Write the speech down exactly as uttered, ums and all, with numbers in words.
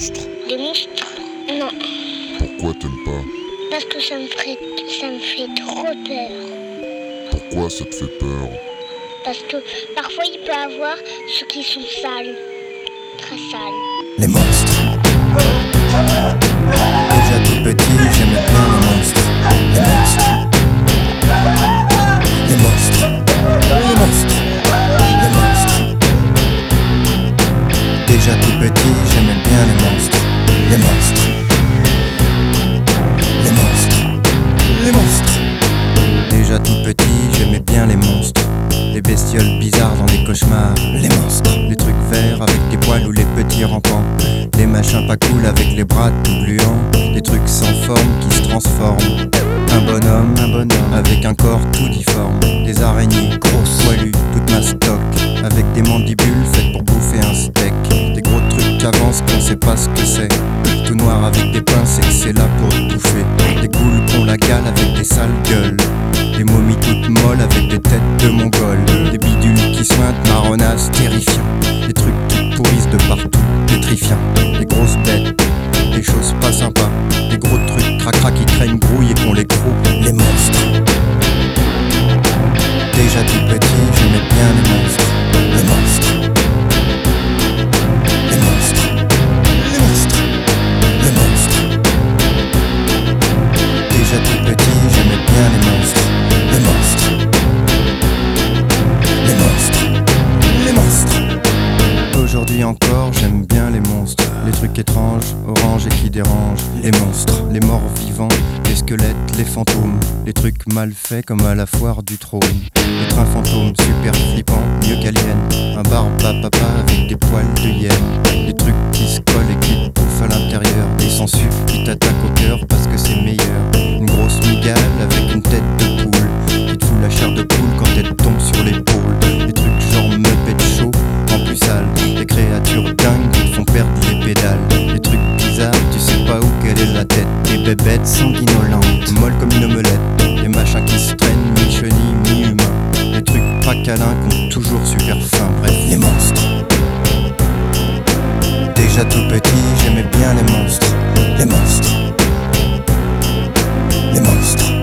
monstres? Les monstres? Non. Pourquoi t'aimes pas? Parce que ça me ferait, ça me fait trop peur. Pourquoi ça te fait peur? Parce que parfois il peut y avoir ceux qui sont sales. Très sales. Les monstres. Déjà tout petit, j'aimais bien les monstres. Les monstres. Les monstres. Les monstres. Les monstres. Déjà tout petit, j'aimais bien les monstres. Les monstres. Les monstres. Les monstres. Déjà tout petit, j'aimais bien les monstres. Les bestioles bizarres dans les cauchemars. Les monstres. Les trucs verts avec des poils ou les petits rampants. Les machins pas cool avec les bras tout gluants. Des trucs sans forme qui se transforment. Un bonhomme, un bonhomme avec un corps tout difforme. Des araignées grosses, poilues, toute mastoc. Avec des mandibules faites pour bouffer un steak. Des gros trucs qui avancent qu'on sait pas ce que c'est. Tout noir avec des pinces et que c'est là pour te bouffer. Des ghouls qu'on la gale avec des sales gueules. Des momies toutes molles avec des têtes de mongols. Des bidules qui sointent, marronnasses, terrifiants. Des trucs qui pourrissent de partout, pétrifiants. Des grosses bêtes, des choses pas sympas. Des gros trucs cracra qui traînent, grouillent et qu'on les croûte. Les monstres. Déjà tout petit, j'aimais bien les monstres. Les monstres. Les monstres. Les monstres. Les monstres. Déjà tout petit, j'aimais bien les monstres. Les monstres. Les monstres. Les monstres. Aujourd'hui encore, j'aime bien les monstres. Les trucs étranges, orange et qui dérangent. Les monstres, les morts vivants, les squelettes, les fantômes. Les trucs mal faits comme à la foire du trône. Les trains fantômes super flippants, mieux qu'aliens. Un barbe à papa avec des poils de hyène. Des trucs qui se collent et qui te bouffent à l'intérieur. Des sangsues qui t'attaquent au cœur parce que c'est meilleur. Une grosse migale avec une tête de poule qui te fout la chair de poule quand elle tombe sur l'épaule. Des trucs genre Muppet Show en plus sale. Des créatures dingues qui te font perdre les pédales. Des trucs bizarres, tu sais pas où quelle est la tête. Des bébêtes sanguinolentes, molles comme une omelette. Des machins qui se traînent, mi-chenilles, mi-humains. Des trucs pas câlins qui ont toujours super faim. Bref, les monstres. Déjà tout petit, j'aimais bien les monstres. Les monstres. Les monstres.